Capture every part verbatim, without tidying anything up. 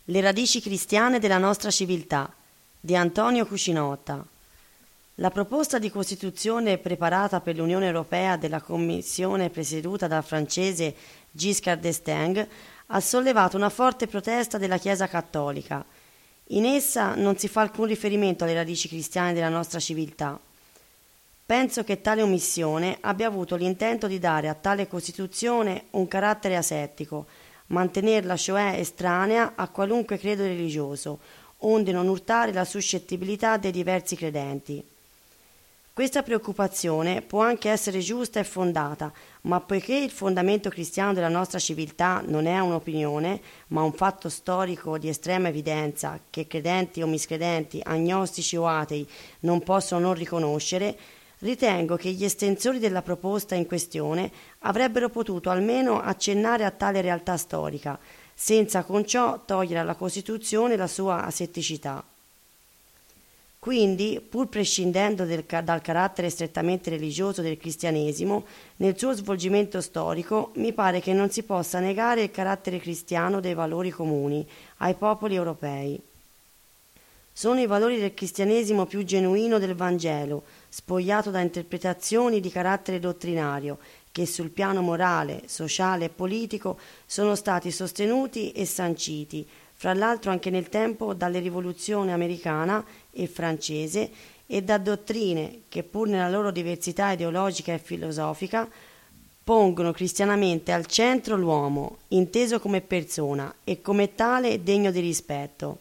Le radici cristiane della nostra civiltà di Antonio Cucinota. La proposta di Costituzione preparata per l'Unione Europea della Commissione presieduta dal francese Giscard d'Estaing ha sollevato una forte protesta della Chiesa cattolica. In essa non si fa alcun riferimento alle radici cristiane della nostra civiltà. Penso che tale omissione abbia avuto l'intento di dare a tale Costituzione un carattere asettico, mantenerla cioè estranea a qualunque credo religioso, onde non urtare la suscettibilità dei diversi credenti. Questa preoccupazione può anche essere giusta e fondata, ma poiché il fondamento cristiano della nostra civiltà non è un'opinione, ma un fatto storico di estrema evidenza che credenti o miscredenti, agnostici o atei non possono non riconoscere, ritengo che gli estensori della proposta in questione avrebbero potuto almeno accennare a tale realtà storica, senza con ciò togliere alla Costituzione la sua asetticità. Quindi, pur prescindendo del, dal carattere strettamente religioso del cristianesimo, nel suo svolgimento storico mi pare che non si possa negare il carattere cristiano dei valori comuni ai popoli europei. Sono i valori del cristianesimo più genuino del Vangelo, spogliato da interpretazioni di carattere dottrinario, che sul piano morale, sociale e politico sono stati sostenuti e sanciti, fra l'altro anche nel tempo dalle rivoluzioni americana e francese e da dottrine che, pur nella loro diversità ideologica e filosofica, pongono cristianamente al centro l'uomo, inteso come persona e come tale degno di rispetto.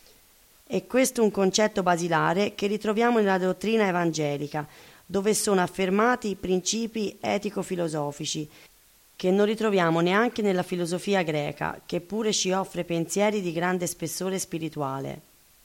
È questo un concetto basilare che ritroviamo nella dottrina evangelica, dove sono affermati principi etico-filosofici, che non ritroviamo neanche nella filosofia greca, che pure ci offre pensieri di grande spessore spirituale.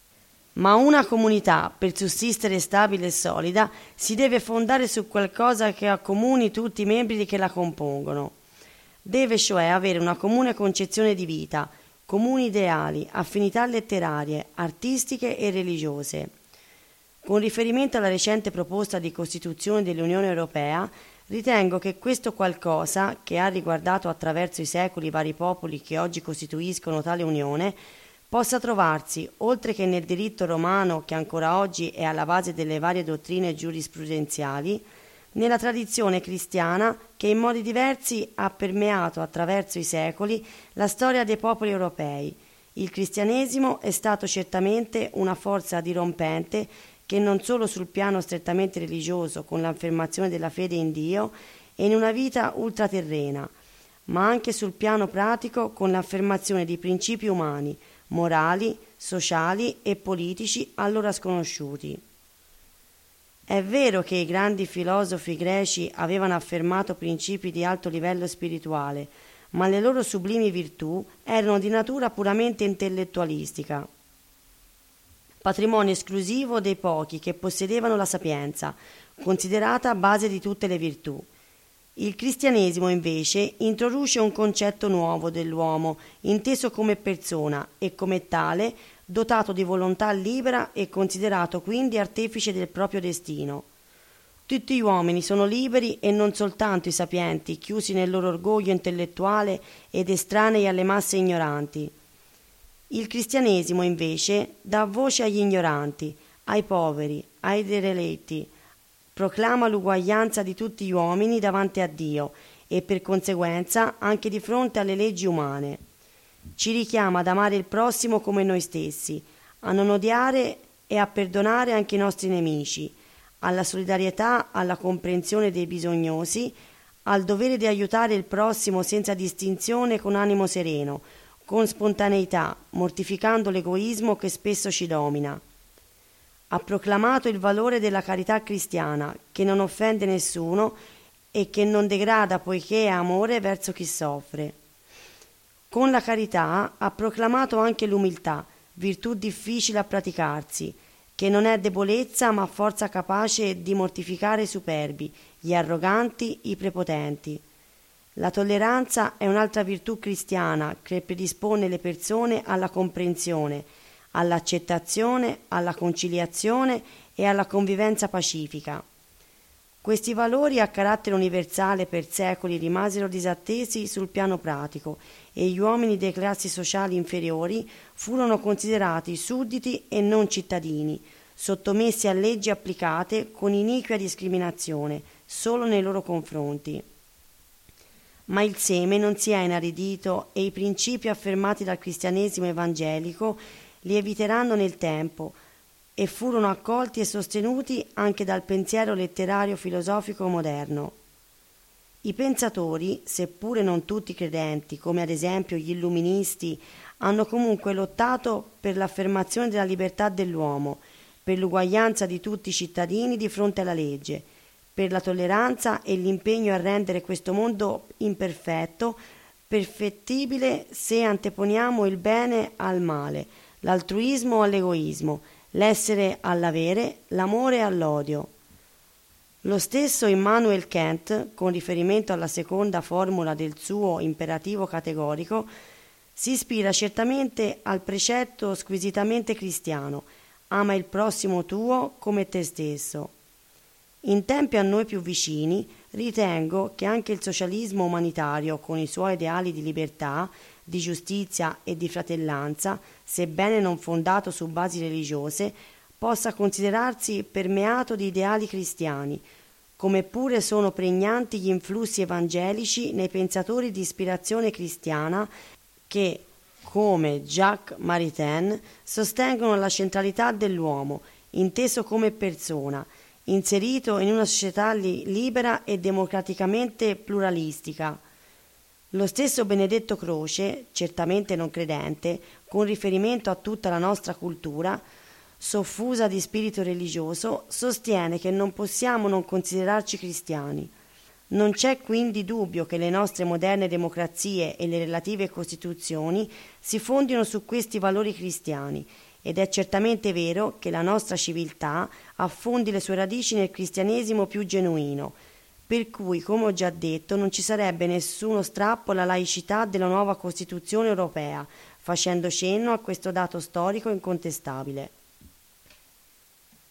Ma una comunità, per sussistere stabile e solida, si deve fondare su qualcosa che accomuni tutti i membri che la compongono. Deve cioè avere una comune concezione di vita, comuni ideali, affinità letterarie, artistiche e religiose. Con riferimento alla recente proposta di Costituzione dell'Unione Europea, ritengo che questo qualcosa, che ha riguardato attraverso i secoli i vari popoli che oggi costituiscono tale Unione, possa trovarsi, oltre che nel diritto romano che ancora oggi è alla base delle varie dottrine giurisprudenziali, nella tradizione cristiana che in modi diversi ha permeato attraverso i secoli la storia dei popoli europei. Il cristianesimo è stato certamente una forza dirompente che non solo sul piano strettamente religioso, con l'affermazione della fede in Dio e in una vita ultraterrena, ma anche sul piano pratico con l'affermazione di principi umani, morali, sociali e politici allora sconosciuti. È vero che i grandi filosofi greci avevano affermato principi di alto livello spirituale, ma le loro sublimi virtù erano di natura puramente intellettualistica, patrimonio esclusivo dei pochi che possedevano la sapienza, considerata base di tutte le virtù. Il cristianesimo invece introduce un concetto nuovo dell'uomo, inteso come persona e come tale dotato di volontà libera e considerato quindi artefice del proprio destino. Tutti gli uomini sono liberi e non soltanto i sapienti, chiusi nel loro orgoglio intellettuale ed estranei alle masse ignoranti. Il cristianesimo invece dà voce agli ignoranti, ai poveri, ai derelitti, proclama l'uguaglianza di tutti gli uomini davanti a Dio e per conseguenza anche di fronte alle leggi umane. Ci richiama ad amare il prossimo come noi stessi, a non odiare e a perdonare anche i nostri nemici, alla solidarietà, alla comprensione dei bisognosi, al dovere di aiutare il prossimo senza distinzione con animo sereno, con spontaneità, mortificando l'egoismo che spesso ci domina. Ha proclamato il valore della carità cristiana, che non offende nessuno e che non degrada poiché è amore verso chi soffre. Con la carità ha proclamato anche l'umiltà, virtù difficile a praticarsi, che non è debolezza ma forza capace di mortificare i superbi, gli arroganti, i prepotenti. La tolleranza è un'altra virtù cristiana che predispone le persone alla comprensione, all'accettazione, alla conciliazione e alla convivenza pacifica. Questi valori a carattere universale per secoli rimasero disattesi sul piano pratico e gli uomini delle classi sociali inferiori furono considerati sudditi e non cittadini, sottomessi a leggi applicate con iniqua discriminazione solo nei loro confronti. Ma il seme non si è inaridito e i principi affermati dal cristianesimo evangelico lieviteranno nel tempo e furono accolti e sostenuti anche dal pensiero letterario filosofico moderno. I pensatori, seppure non tutti credenti, come ad esempio gli illuministi, hanno comunque lottato per l'affermazione della libertà dell'uomo, per l'uguaglianza di tutti i cittadini di fronte alla legge, per la tolleranza e l'impegno a rendere questo mondo imperfetto perfettibile se anteponiamo il bene al male, l'altruismo all'egoismo, l'essere all'avere, l'amore all'odio. Lo stesso Immanuel Kant, con riferimento alla seconda formula del suo imperativo categorico, si ispira certamente al precetto squisitamente cristiano: ama il prossimo tuo come te stesso. In tempi a noi più vicini, ritengo che anche il socialismo umanitario, con i suoi ideali di libertà, di giustizia e di fratellanza, sebbene non fondato su basi religiose, possa considerarsi permeato di ideali cristiani, come pure sono pregnanti gli influssi evangelici nei pensatori di ispirazione cristiana che, come Jacques Maritain, sostengono la centralità dell'uomo, inteso come persona, inserito in una società li- libera e democraticamente pluralistica. Lo stesso Benedetto Croce, certamente non credente, con riferimento a tutta la nostra cultura, soffusa di spirito religioso, sostiene che non possiamo non considerarci cristiani. Non c'è quindi dubbio che le nostre moderne democrazie e le relative costituzioni si fondino su questi valori cristiani, ed è certamente vero che la nostra civiltà affondi le sue radici nel cristianesimo più genuino, per cui, come ho già detto, non ci sarebbe nessuno strappo alla laicità della nuova Costituzione europea, facendo cenno a questo dato storico incontestabile.